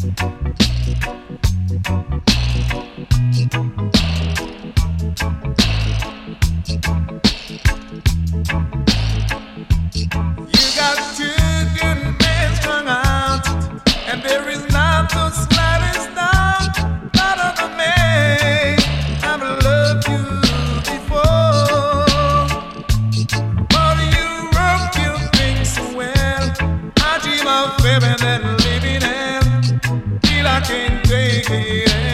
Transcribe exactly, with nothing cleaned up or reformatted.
Living and living and feel I can't take it.